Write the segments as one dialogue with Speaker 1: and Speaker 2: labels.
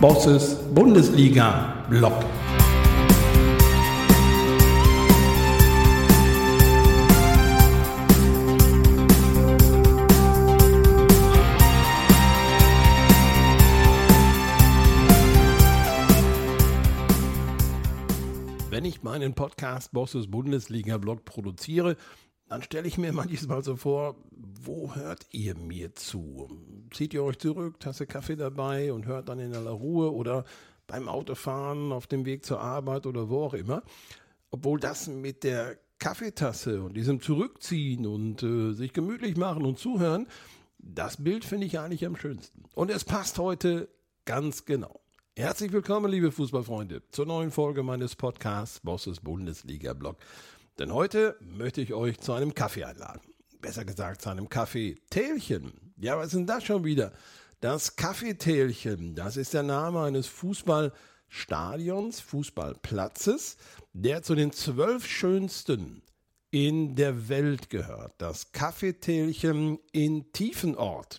Speaker 1: Bosses Bundesliga-Blog. Wenn ich meinen Podcast Bosses Bundesliga-Blog produziere, dann stelle ich mir manchmal so vor, wo hört ihr mir zu? Zieht ihr euch zurück, Tasse Kaffee dabei und hört dann in aller Ruhe oder beim Autofahren auf dem Weg zur Arbeit oder wo auch immer? Obwohl das mit der Kaffeetasse und diesem Zurückziehen und sich gemütlich machen und zuhören, das Bild finde ich eigentlich am schönsten. Und es passt heute ganz genau. Herzlich willkommen, liebe Fußballfreunde, zur neuen Folge meines Podcasts Bosses Bundesliga-Blog. Denn heute möchte ich euch zu einem Kaffee einladen. Besser gesagt zu einem Kaffeetälchen. Ja, was ist denn das schon wieder? Das Kaffeetälchen, das ist der Name eines Fußballstadions, Fußballplatzes, der zu den 12 schönsten in der Welt gehört. Das Kaffeetälchen in Tiefenort.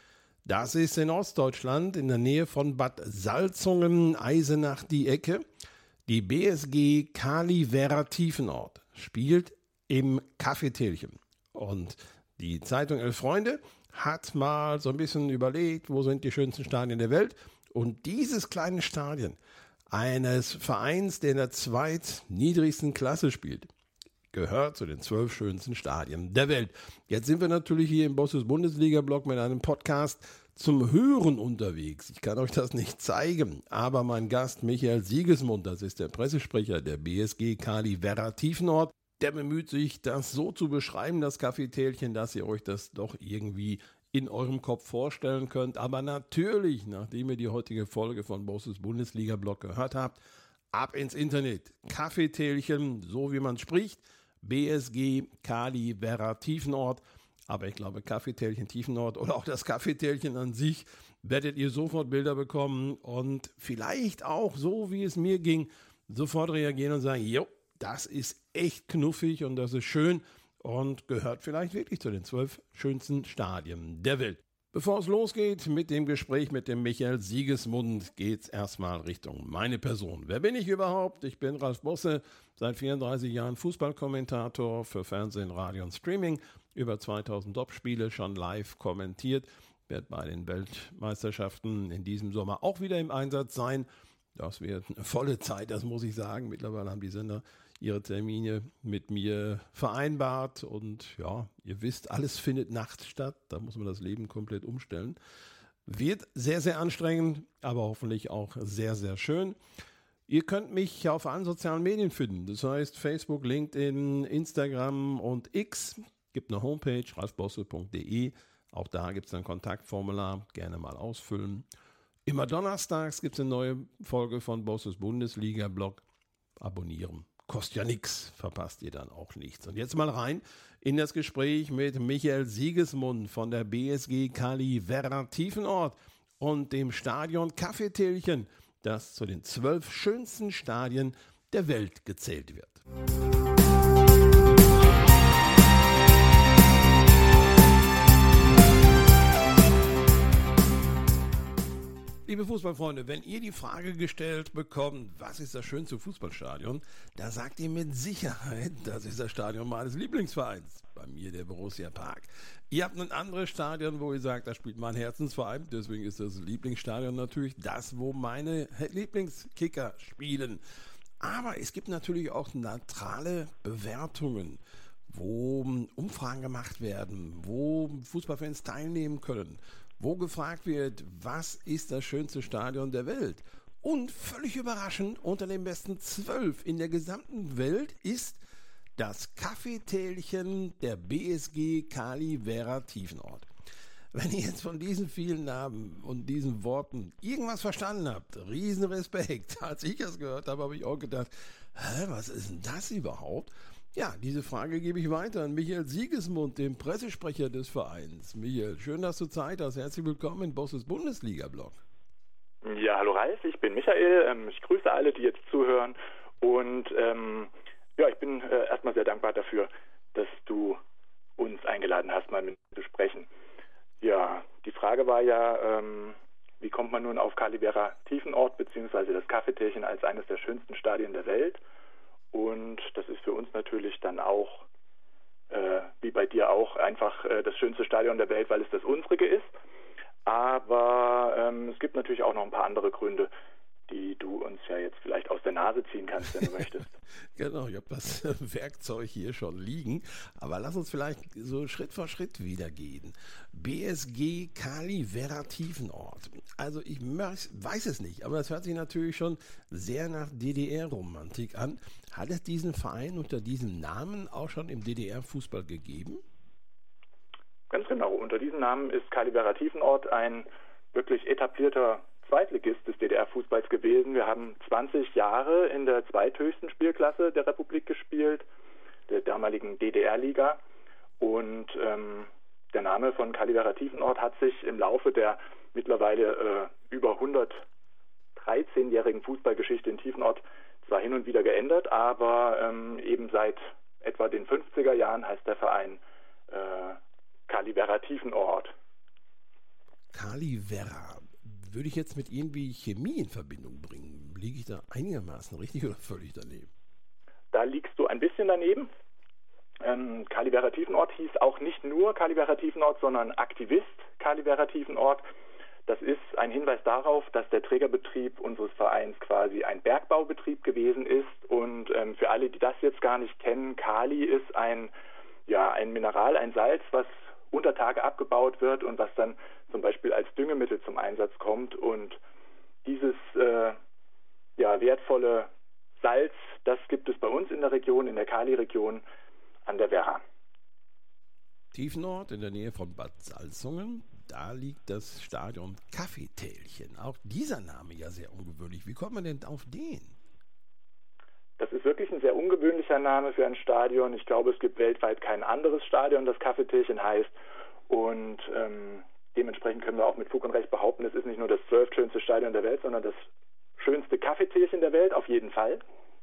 Speaker 1: Das ist in Ostdeutschland in der Nähe von Bad Salzungen, Eisenach die Ecke. Die BSG Kaliwerra Tiefenort spielt im Kaffeetälchen. Und die Zeitung Elf Freunde hat mal so ein bisschen überlegt, wo sind die schönsten Stadien der Welt. Und dieses kleine Stadion eines Vereins, der in der zweitniedrigsten Klasse spielt, gehört zu den 12 schönsten Stadien der Welt. Jetzt sind wir natürlich hier im Bosses Bundesliga-Blog mit einem Podcast zum Hören unterwegs. Ich kann euch das nicht zeigen, aber mein Gast Michael Siegesmund, das ist der Pressesprecher der BSG Kaliwerra Tiefenort, der bemüht sich, das so zu beschreiben, das Kaffeetälchen, dass ihr euch das doch irgendwie in eurem Kopf vorstellen könnt. Aber natürlich, nachdem ihr die heutige Folge von Bosses Bundesliga-Blog gehört habt, ab ins Internet. Kaffeetälchen, so wie man spricht, BSG Kaliwerra Tiefenort. Aber ich glaube, Kaffeetälchen Tiefenort oder auch das Kaffeetälchen an sich, werdet ihr sofort Bilder bekommen und vielleicht auch, so wie es mir ging, sofort reagieren und sagen, jo, das ist echt knuffig und das ist schön und gehört vielleicht wirklich zu den 12 schönsten Stadien der Welt. Bevor es losgeht mit dem Gespräch mit dem Michael Siegesmund, geht es erstmal Richtung meine Person. Wer bin ich überhaupt? Ich bin Ralf Bosse, seit 34 Jahren Fußballkommentator für Fernsehen, Radio und Streaming, über 2000 Topspiele schon live kommentiert, werde bei den Weltmeisterschaften in diesem Sommer auch wieder im Einsatz sein. Das wird eine volle Zeit, das muss ich sagen. Mittlerweile haben die Sender ihre Termine mit mir vereinbart und ja, ihr wisst, alles findet nachts statt, da muss man das Leben komplett umstellen. Wird sehr, sehr anstrengend, aber hoffentlich auch sehr, sehr schön. Ihr könnt mich auf allen sozialen Medien finden, das heißt Facebook, LinkedIn, Instagram und X. Gibt eine Homepage, ralfbosse.de, auch da gibt es ein Kontaktformular, gerne mal ausfüllen. Immer donnerstags gibt es eine neue Folge von Bosses Bundesliga-Blog, abonnieren. Kostet ja nichts, verpasst ihr dann auch nichts. Und jetzt mal rein in das Gespräch mit Michael Siegesmund von der BSG Kaliwerra Tiefenort und dem Stadion Kaffeetälchen, das zu den 12 schönsten Stadien der Welt gezählt wird. Liebe Fußballfreunde, wenn ihr die Frage gestellt bekommt, was ist das schönste Fußballstadion, da sagt ihr mit Sicherheit, das ist das Stadion meines Lieblingsvereins, bei mir der Borussia Park. Ihr habt ein anderes Stadion, wo ihr sagt, da spielt mein Herzensverein, deswegen ist das Lieblingsstadion natürlich das, wo meine Lieblingskicker spielen. Aber es gibt natürlich auch neutrale Bewertungen, wo Umfragen gemacht werden, wo Fußballfans teilnehmen können, wo gefragt wird, was ist das schönste Stadion der Welt? Und völlig überraschend, unter den besten 12 in der gesamten Welt ist das Kaffeetälchen der BSG Kaliwerra Tiefenort. Wenn ihr jetzt von diesen vielen Namen und diesen Worten irgendwas verstanden habt, riesen Respekt. Als ich das gehört habe, habe ich auch gedacht, was ist denn das überhaupt? Ja, diese Frage gebe ich weiter an Michael Siegesmund, dem Pressesprecher des Vereins. Michael, schön, dass du Zeit hast. Herzlich willkommen in Bosses Bundesliga-Blog.
Speaker 2: Ja, hallo Ralf, ich bin Michael. Ich grüße alle, die jetzt zuhören. Und ich bin erstmal sehr dankbar dafür, dass du uns eingeladen hast, mal mit mir zu sprechen. Ja, die Frage war ja, wie kommt man nun auf Calivera Tiefenort bzw. das Kaffeetälchen als eines der schönsten Stadien der Welt? Und das ist für uns natürlich dann auch, wie bei dir auch, einfach das schönste Stadion der Welt, weil es das unsrige ist. Aber es gibt natürlich auch noch ein paar andere Gründe, die du uns ja jetzt vielleicht aus der Nase ziehen kannst, wenn du möchtest.
Speaker 1: Genau, ich habe das Werkzeug hier schon liegen, aber lass uns vielleicht so Schritt für Schritt wieder gehen. BSG Calivera Tiefenort. Also ich weiß es nicht, aber das hört sich natürlich schon sehr nach DDR-Romantik an. Hat es diesen Verein unter diesem Namen auch schon im DDR-Fußball gegeben?
Speaker 2: Ganz genau, unter diesem Namen ist Calivera Tiefenort ein wirklich etablierter Zweitligist des DDR-Fußballs gewesen. Wir haben 20 Jahre in der zweithöchsten Spielklasse der Republik gespielt, der damaligen DDR-Liga. Und der Name von Calivera Tiefenort hat sich im Laufe der mittlerweile über 113-jährigen Fußballgeschichte in Tiefenort zwar hin und wieder geändert, aber eben seit etwa den 50er Jahren heißt der Verein Calivera Tiefenort.
Speaker 1: Calivera würde ich jetzt mit irgendwie Chemie in Verbindung bringen. Liege ich da einigermaßen richtig oder völlig daneben?
Speaker 2: Da liegst du ein bisschen daneben. Calivera Tiefenort hieß auch nicht nur Calivera Tiefenort, sondern Aktivist Calivera Tiefenort. Das ist ein Hinweis darauf, dass der Trägerbetrieb unseres Vereins quasi ein Bergbaubetrieb gewesen ist. Und für alle, die das jetzt gar nicht kennen, Kali ist ein Mineral, ein Salz, was unter Tage abgebaut wird und was dann zum Beispiel als Düngemittel zum Einsatz kommt. Und dieses wertvolle Salz, das gibt es bei uns in der Region, in der Kali-Region an der Werra.
Speaker 1: Tiefenort in der Nähe von Bad Salzungen, da liegt das Stadion Kaffeetälchen. Auch dieser Name ja sehr ungewöhnlich. Wie kommt man denn auf den?
Speaker 2: Das ist wirklich ein sehr ungewöhnlicher Name für ein Stadion. Ich glaube, es gibt weltweit kein anderes Stadion, das Kaffeetälchen heißt. Und dementsprechend können wir auch mit Fug und Recht behaupten, es ist nicht nur das 12. schönste Stadion der Welt, sondern das schönste Kaffeetälchen der Welt, auf jeden Fall.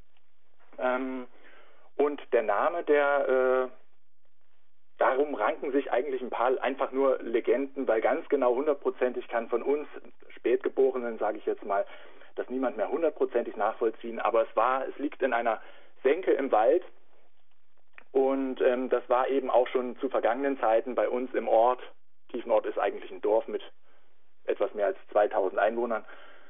Speaker 2: Und der Name, darum ranken sich eigentlich ein paar einfach nur Legenden, weil ganz genau hundertprozentig kann von uns Spätgeborenen, sage ich jetzt mal, das niemand mehr hundertprozentig nachvollziehen, aber es liegt in einer Senke im Wald und das war eben auch schon zu vergangenen Zeiten bei uns im Ort. Tiefenort ist eigentlich ein Dorf mit etwas mehr als 2000 Einwohnern.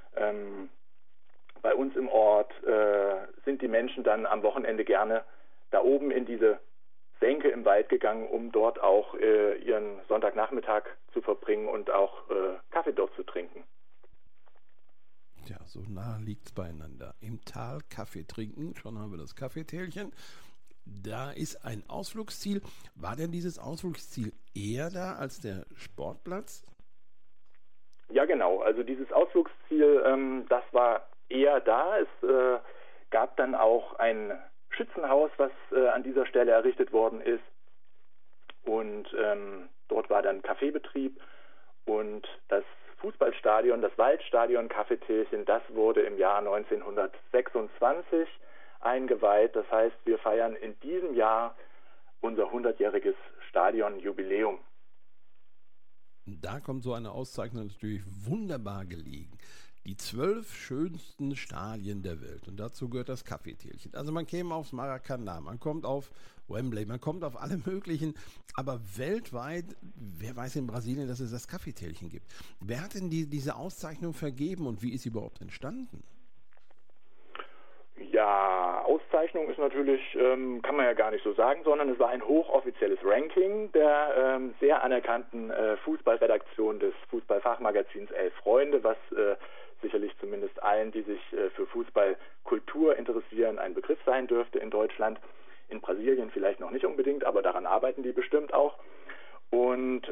Speaker 2: Bei uns im Ort sind die Menschen dann am Wochenende gerne da oben in diese Senke im Wald gegangen, um dort auch ihren Sonntagnachmittag zu verbringen und auch Kaffee dort zu trinken.
Speaker 1: Ja, so nah liegt es beieinander. Im Tal Kaffee trinken, schon haben wir das Kaffeetälchen. Da ist ein Ausflugsziel. War denn dieses Ausflugsziel eher da als der Sportplatz?
Speaker 2: Ja, genau. Also dieses Ausflugsziel, das war eher da. Es gab dann auch ein Schützenhaus, was an dieser Stelle errichtet worden ist. Und dort war dann Kaffeebetrieb und das Fußballstadion, das Waldstadion Kaffeetälchen, das wurde im Jahr 1926 eingeweiht. Das heißt, wir feiern in diesem Jahr unser 100-jähriges Stadionjubiläum.
Speaker 1: Da kommt so eine Auszeichnung natürlich wunderbar gelegen. Die 12 schönsten Stadien der Welt. Und dazu gehört das Kaffeetälchen. Also man käme aufs Maracanã, man kommt auf Wembley, man kommt auf alle möglichen. Aber weltweit, wer weiß in Brasilien, dass es das Kaffeetälchen gibt. Wer hat denn diese Auszeichnung vergeben und wie ist sie überhaupt entstanden?
Speaker 2: Ja, Auszeichnung ist natürlich, kann man ja gar nicht so sagen, sondern es war ein hochoffizielles Ranking der sehr anerkannten Fußballredaktion des Fußballfachmagazins Elf Freunde, was sicherlich zumindest allen, die sich für Fußballkultur interessieren, ein Begriff sein dürfte in Deutschland. In Brasilien vielleicht noch nicht unbedingt, aber daran arbeiten die bestimmt auch. Und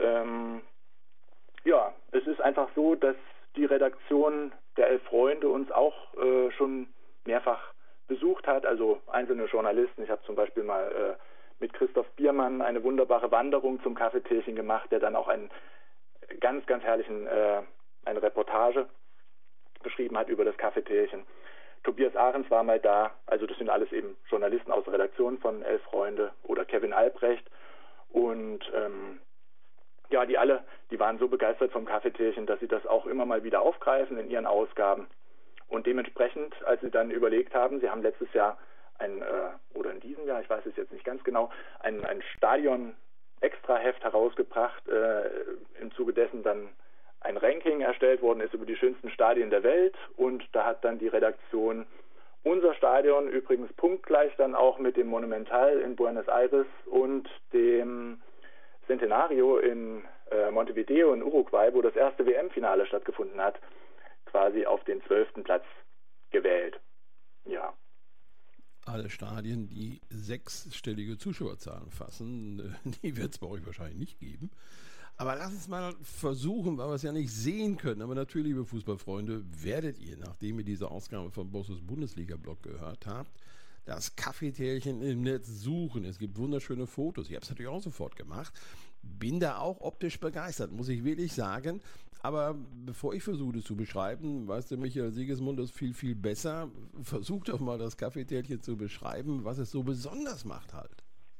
Speaker 2: es ist einfach so, dass die Redaktion der Elf Freunde uns auch schon mehrfach besucht hat, also einzelne Journalisten. Ich habe zum Beispiel mal mit Christoph Biermann eine wunderbare Wanderung zum Kaffeetälchen gemacht, der dann auch einen ganz, ganz herrlichen eine Reportage geschrieben hat über das Kaffeetälchen. Tobias Ahrens war mal da, also das sind alles eben Journalisten aus der Redaktion von Elf Freunde oder Kevin Albrecht und Ja, die waren so begeistert vom Kaffeetierchen, dass sie das auch immer mal wieder aufgreifen in ihren Ausgaben. Und dementsprechend, als sie dann überlegt haben, sie haben letztes Jahr oder in diesem Jahr, ich weiß es jetzt nicht ganz genau, ein Stadion-Extra-Heft herausgebracht, im Zuge dessen dann ein Ranking erstellt worden ist über die schönsten Stadien der Welt, und da hat dann die Redaktion unser Stadion, übrigens punktgleich dann auch mit dem Monumental in Buenos Aires und dem Centenario in Montevideo in Uruguay, wo das erste WM-Finale stattgefunden hat, quasi auf den 12. Platz gewählt. Ja.
Speaker 1: Alle Stadien, die 6-stellige Zuschauerzahlen fassen, die wird es bei euch wahrscheinlich nicht geben. Aber lass uns mal versuchen, weil wir es ja nicht sehen können. Aber natürlich, liebe Fußballfreunde, werdet ihr, nachdem ihr diese Ausgabe vom Bosses Bundesliga-Blog gehört habt, das Kaffeetierchen im Netz suchen. Es gibt wunderschöne Fotos. Ich habe es natürlich auch sofort gemacht. Bin da auch optisch begeistert, muss ich wirklich sagen. Aber bevor ich versuche, das zu beschreiben, weißt du, Michael Sigismund ist viel, viel besser. Versuch doch mal, das Kaffeetierchen zu beschreiben, was es so besonders macht halt.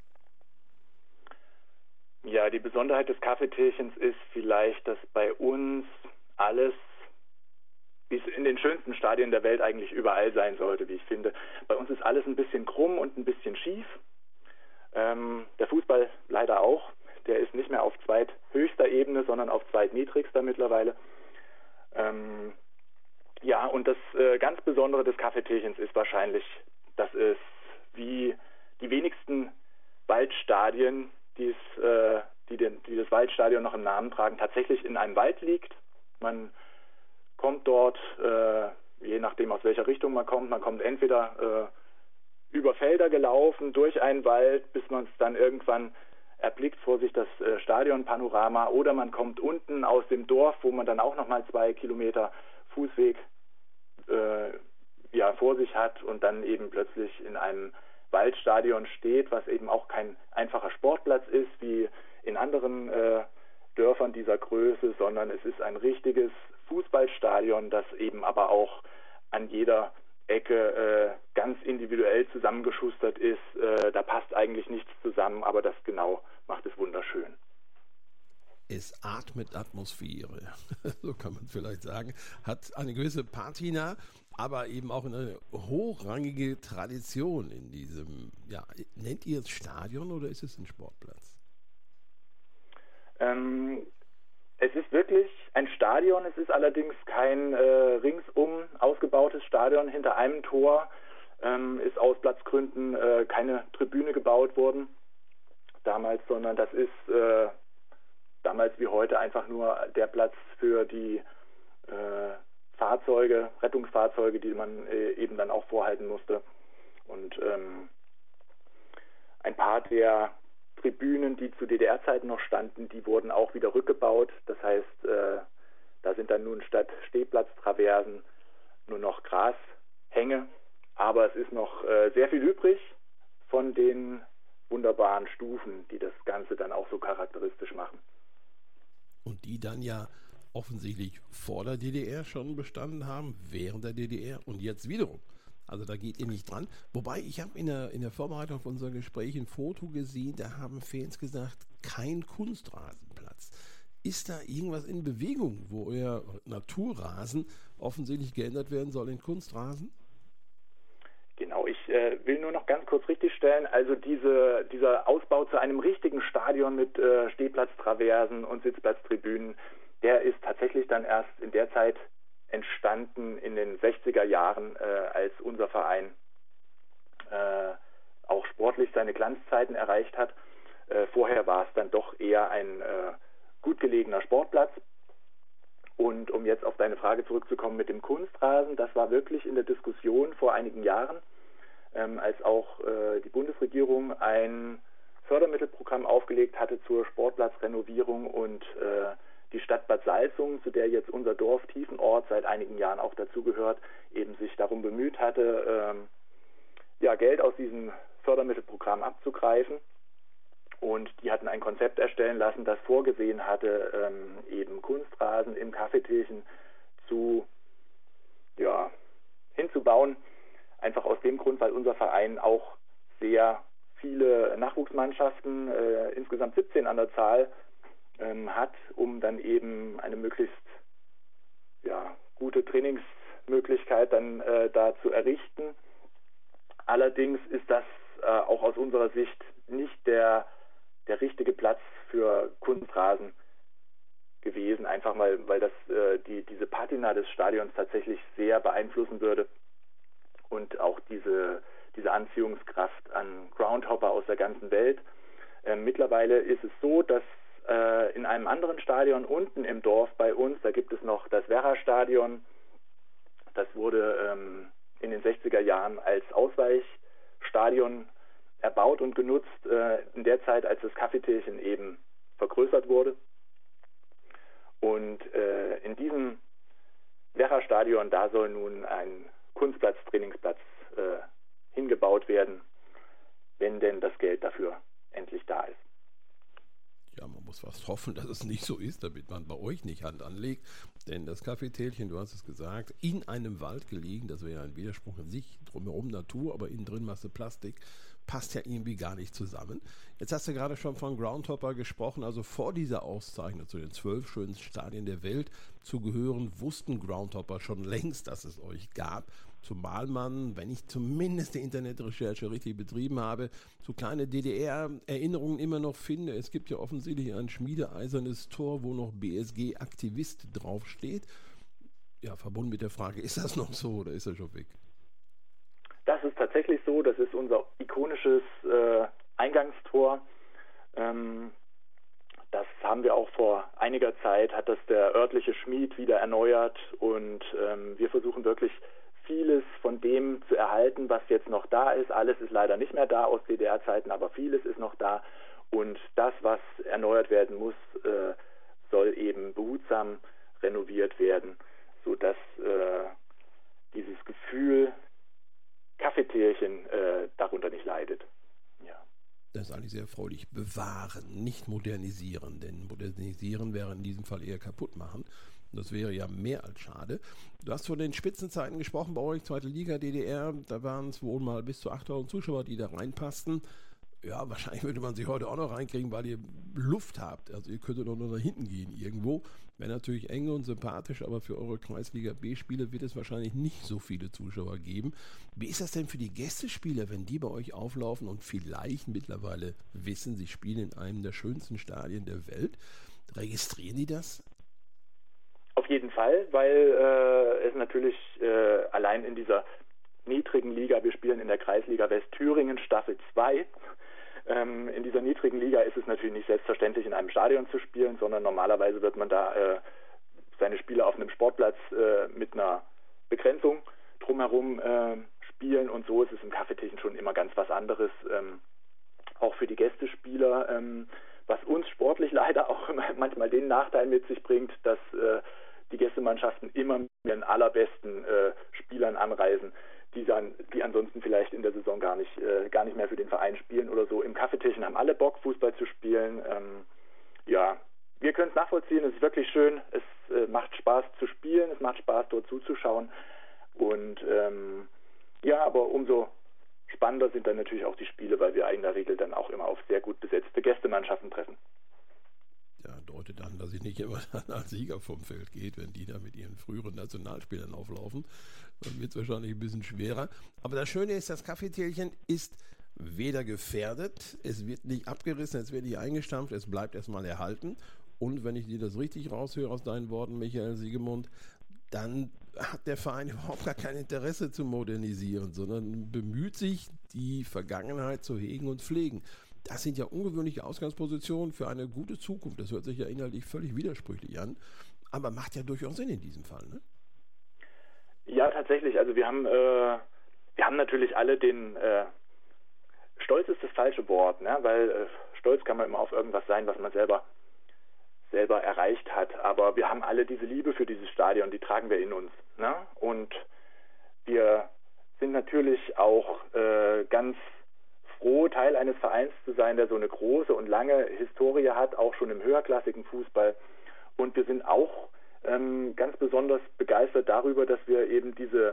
Speaker 2: Ja, die Besonderheit des Kaffeetierchens ist vielleicht, dass bei uns alles, wie es in den schönsten Stadien der Welt eigentlich überall sein sollte, wie ich finde. Bei uns ist alles ein bisschen krumm und ein bisschen schief. Der Fußball leider auch. Der ist nicht mehr auf zweithöchster Ebene, sondern auf zweitniedrigster mittlerweile. Ja, und das ganz Besondere des Kaffeetierchens ist wahrscheinlich, dass es wie die wenigsten Waldstadien, die das Waldstadion noch im Namen tragen, tatsächlich in einem Wald liegt. Man kommt dort, je nachdem aus welcher Richtung man kommt entweder über Felder gelaufen, durch einen Wald, bis man es dann irgendwann erblickt vor sich das Stadionpanorama, oder man kommt unten aus dem Dorf, wo man dann auch nochmal 2 Kilometer Fußweg vor sich hat und dann eben plötzlich in einem Waldstadion steht, was eben auch kein einfacher Sportplatz ist, wie in anderen Dörfern dieser Größe, sondern es ist ein richtiges Fußballstadion, das eben aber auch an jeder Ecke ganz individuell zusammengeschustert ist. Da passt eigentlich nichts zusammen, aber das genau macht es wunderschön.
Speaker 1: Es atmet Atmosphäre, so kann man vielleicht sagen, hat eine gewisse Patina, aber eben auch eine hochrangige Tradition in diesem, nennt ihr es Stadion oder ist es ein Sportplatz?
Speaker 2: Es ist wirklich ein Stadion, es ist allerdings kein ringsum ausgebautes Stadion hinter einem Tor, ist aus Platzgründen keine Tribüne gebaut worden damals, sondern das ist damals wie heute einfach nur der Platz für die Rettungsfahrzeuge, die man eben dann auch vorhalten musste. Und ein paar der Tribünen, die zu DDR-Zeiten noch standen, die wurden auch wieder rückgebaut. Das heißt, da sind dann nun statt Stehplatztraversen nur noch Grashänge. Aber es ist noch sehr viel übrig von den wunderbaren Stufen, die das Ganze dann auch so charakteristisch machen.
Speaker 1: Und die dann ja offensichtlich vor der DDR schon bestanden haben, während der DDR und jetzt wiederum. Also da geht ihr nicht dran. Wobei, ich habe in der Vorbereitung auf unser Gespräch ein Foto gesehen, da haben Fans gesagt, kein Kunstrasenplatz. Ist da irgendwas in Bewegung, wo euer Naturrasen offensichtlich geändert werden soll in Kunstrasen?
Speaker 2: Genau, ich will nur noch ganz kurz richtigstellen, also dieser Ausbau zu einem richtigen Stadion mit Stehplatztraversen und Sitzplatztribünen, der ist tatsächlich dann erst in der Zeit entstanden in den 60er Jahren, als unser Verein auch sportlich seine Glanzzeiten erreicht hat. Vorher war es dann doch eher ein gut gelegener Sportplatz. Und um jetzt auf deine Frage zurückzukommen mit dem Kunstrasen, das war wirklich in der Diskussion vor einigen Jahren, als auch die Bundesregierung ein Fördermittelprogramm aufgelegt hatte zur Sportplatzrenovierung und die Stadt Bad Salzungen, zu der jetzt unser Dorf Tiefenort seit einigen Jahren auch dazugehört, eben sich darum bemüht hatte, Geld aus diesem Fördermittelprogramm abzugreifen. Und die hatten ein Konzept erstellen lassen, das vorgesehen hatte, eben Kunstrasen im Kaffeetierchen hinzubauen. Einfach aus dem Grund, weil unser Verein auch sehr viele Nachwuchsmannschaften, insgesamt 17 an der Zahl, hat, um dann eben eine möglichst gute Trainingsmöglichkeit dann da zu errichten. Allerdings ist das auch aus unserer Sicht nicht der richtige Platz für Kunstrasen gewesen, einfach mal, weil das diese Patina des Stadions tatsächlich sehr beeinflussen würde und auch diese Anziehungskraft an Groundhopper aus der ganzen Welt. Mittlerweile ist es so, dass in einem anderen Stadion unten im Dorf bei uns, da gibt es noch das Werra-Stadion, das wurde in den 60er Jahren als Ausweichstadion erbaut und genutzt, in der Zeit, als das Kaffeetierchen eben vergrößert wurde. Und in diesem Werra-Stadion, da soll nun ein Kunstplatz, Trainingsplatz hingebaut werden, wenn denn das Geld dafür endlich da ist.
Speaker 1: Ja, man muss fast hoffen, dass es nicht so ist, damit man bei euch nicht Hand anlegt. Denn das Kaffeetälchen, du hast es gesagt, in einem Wald gelegen, das wäre ja ein Widerspruch in sich, drumherum Natur, aber innen drin Masse Plastik, passt ja irgendwie gar nicht zusammen. Jetzt hast du gerade schon von Groundhopper gesprochen, also vor dieser Auszeichnung zu den 12 schönsten Stadien der Welt zu gehören, wussten Groundhopper schon längst, dass es euch gab. Zumal man, wenn ich zumindest die Internetrecherche richtig betrieben habe, so kleine DDR-Erinnerungen immer noch finde. Es gibt ja offensichtlich ein schmiedeeisernes Tor, wo noch BSG-Aktivist draufsteht. Ja, verbunden mit der Frage, ist das noch so oder ist er schon weg?
Speaker 2: Das ist tatsächlich so, das ist unser ikonisches Eingangstor. Das haben wir auch vor einiger Zeit, hat das der örtliche Schmied wieder erneuert und wir versuchen wirklich vieles von dem zu erhalten, was jetzt noch da ist. Alles ist leider nicht mehr da aus DDR-Zeiten, aber vieles ist noch da. Und das, was erneuert werden muss, soll eben behutsam renoviert werden, sodass dieses Gefühl Kaffeetierchen darunter nicht leidet. Ja.
Speaker 1: Das ist eigentlich sehr erfreulich. Bewahren, nicht modernisieren, denn modernisieren wäre in diesem Fall eher kaputt machen. Das wäre ja mehr als schade. Du hast von den Spitzenzeiten gesprochen bei euch, zweite Liga, DDR. Da waren es wohl mal bis zu 8.000 Zuschauer, die da reinpassten. Ja, wahrscheinlich würde man sie heute auch noch reinkriegen, weil ihr Luft habt. Also ihr könntet doch nur nach hinten gehen irgendwo. Wäre natürlich eng und sympathisch, aber für eure Kreisliga B-Spiele wird es wahrscheinlich nicht so viele Zuschauer geben. Wie ist das denn für die Gästespieler, wenn die bei euch auflaufen und vielleicht mittlerweile wissen, sie spielen in einem der schönsten Stadien der Welt? Registrieren die das?
Speaker 2: Auf jeden Fall, weil es natürlich allein in dieser niedrigen Liga, wir spielen in der Kreisliga Westthüringen Staffel 2, in dieser niedrigen Liga ist es natürlich nicht selbstverständlich, in einem Stadion zu spielen, sondern normalerweise wird man da seine Spiele auf einem Sportplatz mit einer Begrenzung drumherum spielen und so ist es im Kaffeetierchen schon immer ganz was anderes, auch für die Gästespieler, was uns sportlich leider auch manchmal den Nachteil mit sich bringt, dass die Gästemannschaften immer mit den allerbesten Spielern anreisen, die ansonsten vielleicht in der Saison gar nicht mehr für den Verein spielen oder so. Im Kaffeetierchen haben alle Bock, Fußball zu spielen. Ja, wir können es nachvollziehen, es ist wirklich schön, es macht Spaß zu spielen, es macht Spaß dort zuzuschauen und ja, aber umso spannender sind dann natürlich auch die Spiele, weil wir in der Regel dann auch immer auf sehr gut besetzte Gästemannschaften treffen.
Speaker 1: Ja, deutet an, dass ich nicht immer als Sieger vom Feld geht, wenn die da mit ihren früheren Nationalspielern auflaufen. Dann wird es wahrscheinlich ein bisschen schwerer. Aber das Schöne ist, das Kaffeetierchen ist weder gefährdet, es wird nicht abgerissen, es wird nicht eingestampft, es bleibt erstmal erhalten. Und wenn ich dir das richtig raushöre aus deinen Worten, Michael Siegemund, dann hat der Verein überhaupt gar kein Interesse zu modernisieren, sondern bemüht sich, die Vergangenheit zu hegen und pflegen. Das sind ja ungewöhnliche Ausgangspositionen für eine gute Zukunft. Das hört sich ja inhaltlich völlig widersprüchlich an, aber macht ja durchaus Sinn in diesem Fall, ne?
Speaker 2: Ja, tatsächlich. Also wir haben natürlich alle Stolz ist das falsche Wort, ne? Weil stolz kann man immer auf irgendwas sein, was man selber erreicht hat. Aber wir haben alle diese Liebe für dieses Stadion, die tragen wir in uns, ne? Und wir sind natürlich auch ganz froh, Teil eines Vereins zu sein, der so eine große und lange Historie hat, auch schon im höherklassigen Fußball. Und wir sind auch ganz besonders begeistert darüber, dass wir eben diese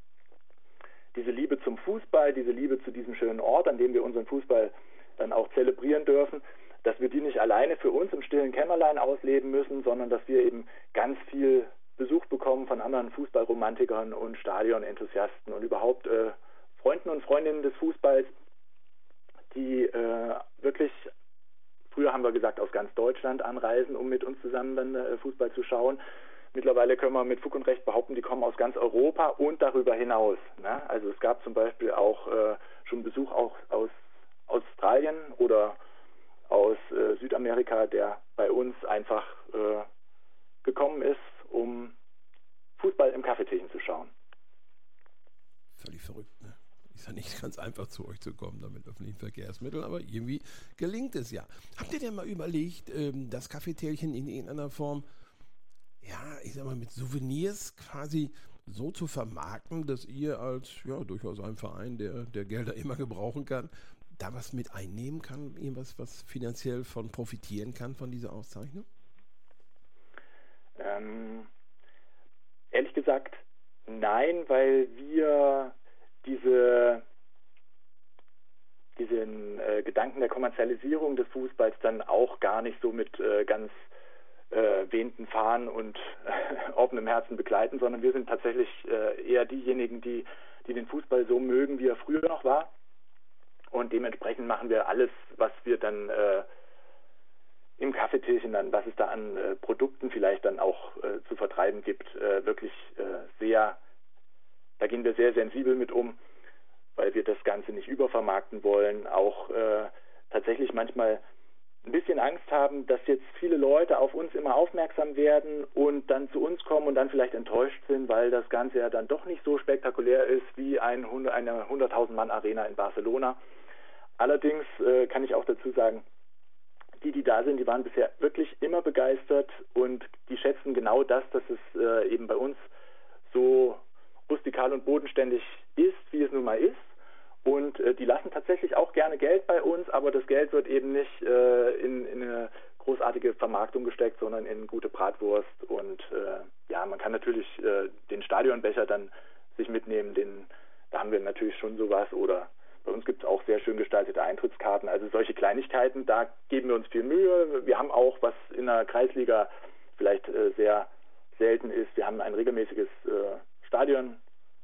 Speaker 2: Liebe zum Fußball, diese Liebe zu diesem schönen Ort, an dem wir unseren Fußball dann auch zelebrieren dürfen, dass wir die nicht alleine für uns im stillen Kämmerlein ausleben müssen, sondern dass wir eben ganz viel Besuch bekommen von anderen Fußballromantikern und Stadionenthusiasten und überhaupt Freunden und Freundinnen des Fußballs, die wirklich, früher haben wir gesagt, aus ganz Deutschland anreisen, um mit uns zusammen dann Fußball zu schauen. Mittlerweile können wir mit Fug und Recht behaupten, die kommen aus ganz Europa und darüber hinaus. Ne? Also es gab zum Beispiel auch schon Besuch auch aus Australien oder aus Südamerika, der bei uns einfach gekommen ist, um Fußball im Kaffeetierchen zu schauen.
Speaker 1: Völlig verrückt, ne? Ist ja nicht ganz einfach, zu euch zu kommen, da mit öffentlichen Verkehrsmitteln, aber irgendwie gelingt es ja. Habt ihr denn mal überlegt, das Kaffeetierchen in irgendeiner Form, ja, ich sag mal, mit Souvenirs quasi so zu vermarkten, dass ihr als, ja, durchaus ein Verein, der Gelder immer gebrauchen kann, da was mit einnehmen kann, irgendwas, was finanziell von profitieren kann von dieser Auszeichnung?
Speaker 2: Ehrlich gesagt, nein, weil wir diesen Gedanken der Kommerzialisierung des Fußballs dann auch gar nicht so mit ganz wehenden Fahnen und offenem Herzen begleiten, sondern wir sind tatsächlich eher diejenigen, die den Fußball so mögen, wie er früher noch war. Und dementsprechend machen wir alles, was wir dann im Kaffeetierchen dann, was es da an Produkten vielleicht dann auch zu vertreiben gibt, wirklich sehr, da gehen wir sehr sensibel mit um, weil wir das Ganze nicht übervermarkten wollen, auch tatsächlich manchmal ein bisschen Angst haben, dass jetzt viele Leute auf uns immer aufmerksam werden und dann zu uns kommen und dann vielleicht enttäuscht sind, weil das Ganze ja dann doch nicht so spektakulär ist wie eine 100.000-Mann-Arena in Barcelona. Allerdings kann ich auch dazu sagen, die da sind, die waren bisher wirklich immer begeistert und die schätzen genau das, dass es eben bei uns so rustikal und bodenständig ist, wie es nun mal ist. Und die lassen tatsächlich auch gerne Geld bei uns, aber das Geld wird eben nicht in eine großartige Vermarktung gesteckt, sondern in gute Bratwurst. Und ja, man kann natürlich den Stadionbecher dann sich mitnehmen, da haben wir natürlich schon sowas. Oder bei uns gibt es auch sehr schön gestaltete Eintrittskarten. Also solche Kleinigkeiten, da geben wir uns viel Mühe. Wir haben auch, was in der Kreisliga vielleicht sehr selten ist, wir haben ein regelmäßiges Stadionblättchen,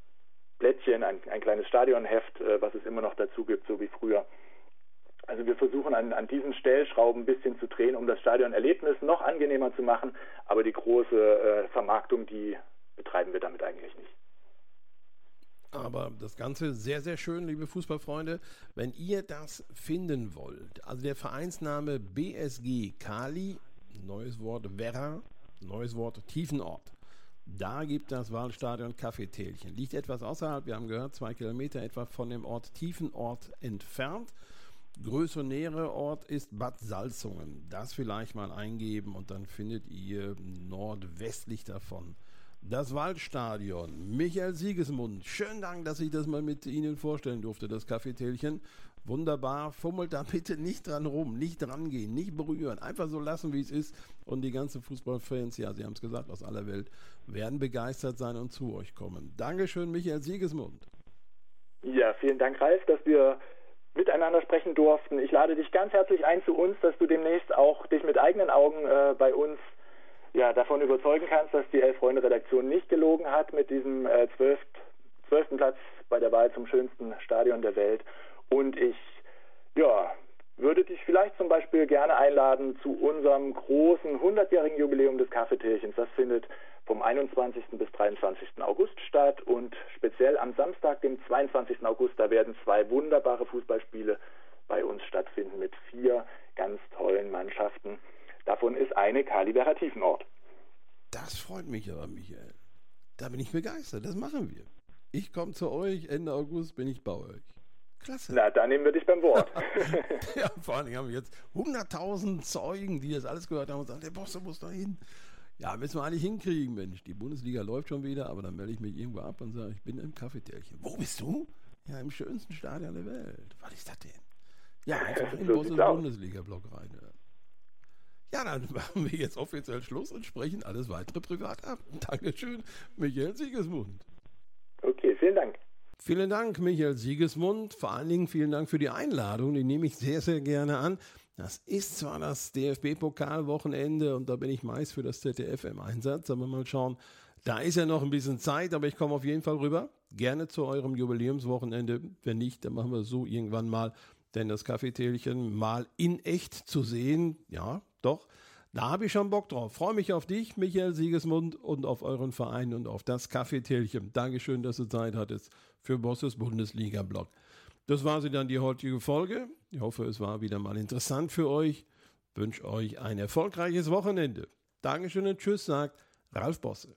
Speaker 2: ein kleines Stadionheft, was es immer noch dazu gibt, so wie früher. Also wir versuchen an diesen Stellschrauben ein bisschen zu drehen, um das Stadionerlebnis noch angenehmer zu machen, aber die große Vermarktung, die betreiben wir damit eigentlich nicht.
Speaker 1: Aber das Ganze sehr, sehr schön, liebe Fußballfreunde. Wenn ihr das finden wollt, also der Vereinsname BSG Cali, neues Wort Werra, neues Wort Tiefenort. Da gibt das Waldstadion Kaffeetierchen. Liegt etwas außerhalb, wir haben gehört, 2 Kilometer etwa von dem Ort Tiefenort entfernt. Größere nähere Ort ist Bad Salzungen. Das vielleicht mal eingeben und dann findet ihr nordwestlich davon das Waldstadion. Michael Siegesmund, schönen Dank, dass ich das mal mit Ihnen vorstellen durfte, das Kaffeetierchen. Wunderbar, fummelt da bitte nicht dran rum, nicht dran gehen, nicht berühren, einfach so lassen, wie es ist. Und die ganzen Fußballfans, ja, Sie haben es gesagt, aus aller Welt, werden begeistert sein und zu euch kommen. Dankeschön, Michael Siegesmund. Ja, vielen Dank, Ralf, dass wir miteinander sprechen durften. Ich lade dich ganz herzlich ein zu uns, dass du demnächst auch dich mit eigenen Augen bei uns davon überzeugen kannst, dass die Elf-Freunde-Redaktion nicht gelogen hat mit diesem 12. Platz bei der Wahl zum schönsten Stadion der Welt. Und ich würde dich vielleicht zum Beispiel gerne einladen zu unserem großen 100-jährigen Jubiläum des Kaffeetierchens. Das findet vom 21. bis 23. August statt und speziell am Samstag, dem 22. August, da werden 2 wunderbare Fußballspiele bei uns stattfinden mit 4 ganz tollen Mannschaften. Davon ist eine Cali Werra Tiefenort. Das freut mich aber, Michael. Da bin ich begeistert. Das machen wir. Ich komme zu euch, Ende August bin ich bei euch. Klasse. Na, da nehmen wir dich beim Wort. Ja, vor allem haben wir jetzt 100.000 Zeugen, die das alles gehört haben und sagen, der Bosse muss da hin. Ja, müssen wir eigentlich hinkriegen, Mensch. Die Bundesliga läuft schon wieder, aber dann melde ich mich irgendwo ab und sage, ich bin im Kaffeetierchen. Wo bist du? Ja, im schönsten Stadion der Welt. Was ist das denn? Ja, einfach in Bosses Bundesliga-Blog reinhören. Ja, dann machen wir jetzt offiziell Schluss und sprechen alles weitere privat ab. Dankeschön, Michael Siegesmund. Okay, vielen Dank. Vielen Dank, Michael Siegesmund. Vor allen Dingen vielen Dank für die Einladung. Die nehme ich sehr, sehr gerne an. Das ist zwar das DFB-Pokalwochenende und da bin ich meist für das ZDF im Einsatz, aber mal schauen, da ist ja noch ein bisschen Zeit, aber ich komme auf jeden Fall rüber. Gerne zu eurem Jubiläumswochenende. Wenn nicht, dann machen wir es so irgendwann mal, denn das Kaffeetälchen mal in echt zu sehen, ja, doch, da habe ich schon Bock drauf. Freue mich auf dich, Michael Siegesmund, und auf euren Verein und auf das Kaffeetälchen. Dankeschön, dass du Zeit hattest für Bosses Bundesliga-Blog. Das war sie dann, die heutige Folge. Ich hoffe, es war wieder mal interessant für euch. Ich wünsche euch ein erfolgreiches Wochenende. Dankeschön und tschüss, sagt Ralf Bosse.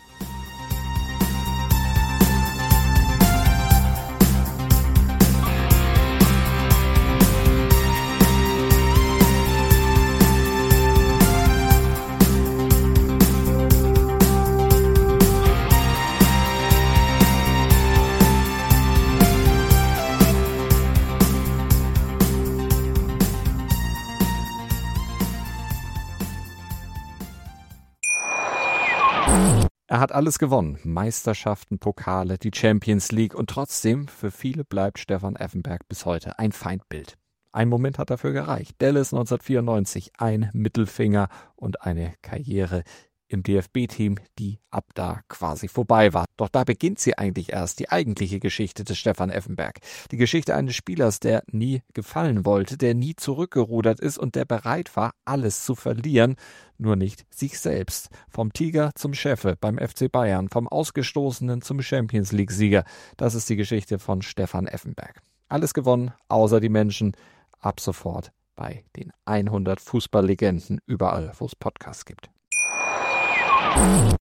Speaker 3: Er hat alles gewonnen, Meisterschaften, Pokale, die Champions League, und trotzdem, für viele bleibt Stefan Effenberg bis heute ein Feindbild. Ein Moment hat dafür gereicht. Dallas 1994, ein Mittelfinger und eine Karriere im DFB-Team, die ab da quasi vorbei war. Doch da beginnt sie eigentlich erst, die eigentliche Geschichte des Stefan Effenberg. Die Geschichte eines Spielers, der nie gefallen wollte, der nie zurückgerudert ist und der bereit war, alles zu verlieren, nur nicht sich selbst. Vom Tiger zum Chefe beim FC Bayern, vom Ausgestoßenen zum Champions-League-Sieger. Das ist die Geschichte von Stefan Effenberg. Alles gewonnen, außer die Menschen. Ab sofort bei den 100 Fußballlegenden, überall, wo es Podcasts gibt.